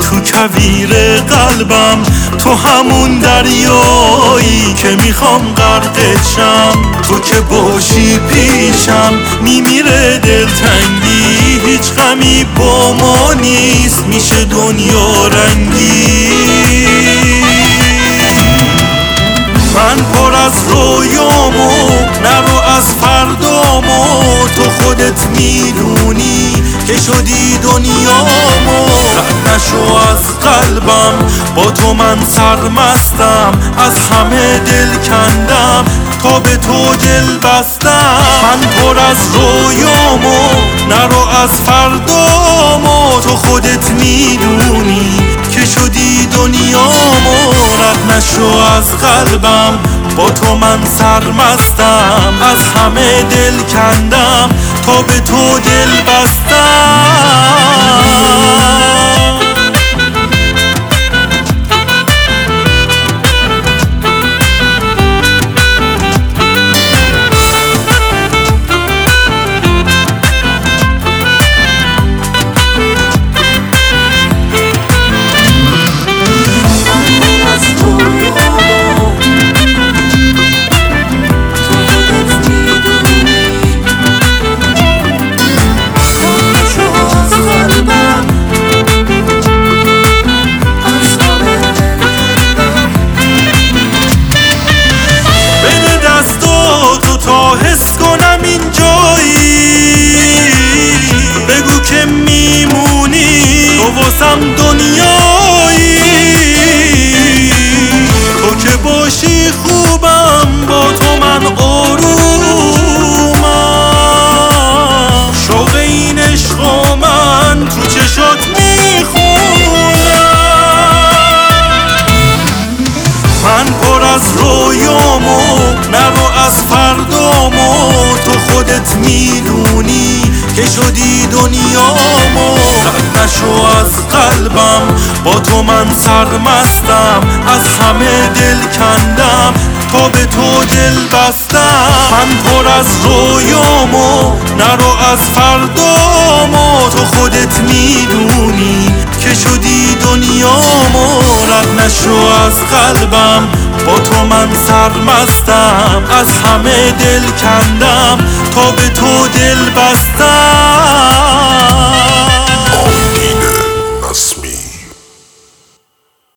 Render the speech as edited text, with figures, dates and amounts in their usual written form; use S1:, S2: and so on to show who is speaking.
S1: تو کویر قلبم، تو همون دریایی که میخوام غرقت شم. تو که باشی پیشم میمیره دلتنگی، هیچ غمی با ما نیست، میشه دنیا رنگی. من پر از رویامو، نرو از فردامو، تو خودت میدونی که شدی دنیامو. رد نشو از قلبم، با تو من سرمستم، از همه دل کندم تا به تو دل بستم. من پر از رویامو، نرو از فردامو، تو خودت میدونی که شدی دنیامو. رد نشو از قلبم، با تو من سرمستم، از همه دل کندم تا به تو دل بستم. تا حس کنم این جایی، بگو که میمونی تو واسم دنیایی. تو که باشی خوبم، با تو من آرومم. شوق این عشق و من تو چشات میخونم. من پر از رویامو، نرو از فردامو، تو خودت میدونی که شدی دنیامو. رد نشو از قلبم، با تو من سرمستم، از همه دل کندم تا به تو دل بستم. من پر از رویامو، نرو از فردامو، تو خودت میدونی که شدی دنیامو. رد نشو از قلبم، با تو من سرمستم، از همه دل کندم تا به تو دل بستم.